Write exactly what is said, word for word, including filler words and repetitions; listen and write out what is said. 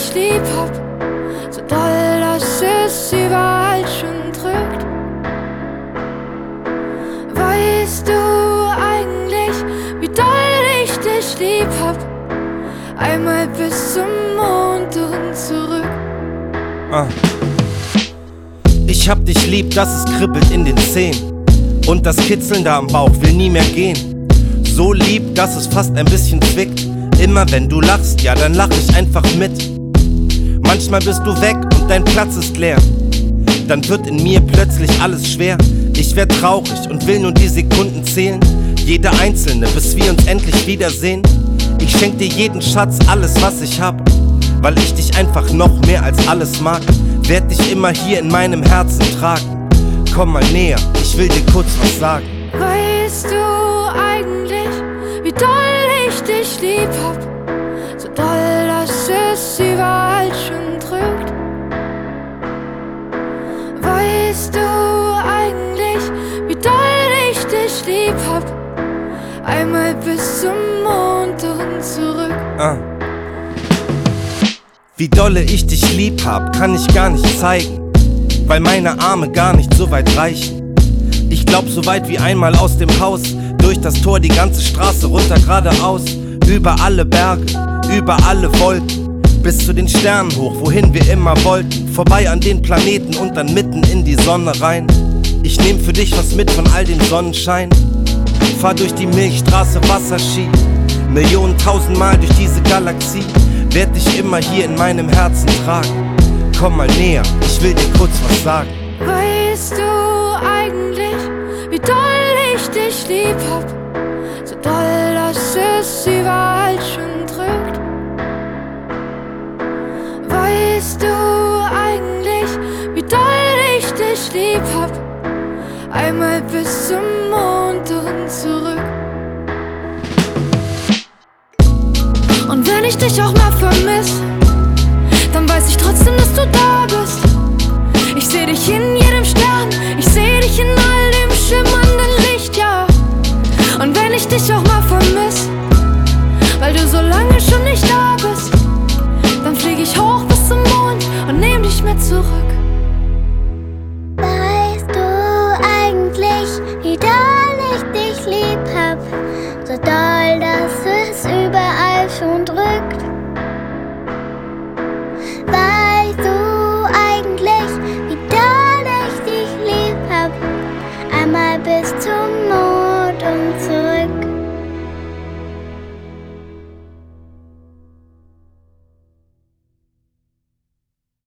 dich lieb hab, so doll, dass es überall schon drückt. Weißt du eigentlich, wie doll ich dich lieb hab? Einmal bis zum Mond und zurück. Ah. Ich hab dich lieb, dass es kribbelt in den Zähnen und das Kitzeln da am Bauch will nie mehr gehen. So lieb, dass es fast ein bisschen zwickt. Immer wenn du lachst, ja dann lach ich einfach mit. Manchmal bist du weg und dein Platz ist leer. Dann wird in mir plötzlich alles schwer. Ich werd traurig und will nur die Sekunden zählen, jede einzelne, bis wir uns endlich wiedersehen. Ich schenk dir jeden Schatz, alles was ich hab, weil ich dich einfach noch mehr als alles mag. Werd dich immer hier in meinem Herzen tragen. Komm mal näher, ich will dir kurz was sagen. Weißt du eigentlich, wie doll ich dich lieb hab? So doll, dass es überall schon drückt. Weißt du eigentlich, wie doll ich dich lieb hab? Einmal bis zum Mond und zurück. Ah. Wie dolle ich dich lieb hab, kann ich gar nicht zeigen, weil meine Arme gar nicht so weit reichen. Ich glaub so weit wie einmal aus dem Haus, durch das Tor die ganze Straße runter geradeaus. Über alle Berge, über alle Wolken, bis zu den Sternen hoch, wohin wir immer wollten. Vorbei an den Planeten und dann mitten in die Sonne rein. Ich nehm für dich was mit von all dem Sonnenschein. Fahr durch die Milchstraße Wasserski, Millionen tausendmal durch diese Galaxie. Werd dich immer hier in meinem Herzen tragen. Komm mal näher, ich will dir kurz was sagen. Weißt du eigentlich, wie doll ich dich lieb hab? So doll, dass es überall schon drückt. Weißt du eigentlich, wie doll ich dich lieb hab? Einmal bis zum Mond und zurück. Und wenn ich dich auch mal vermiss,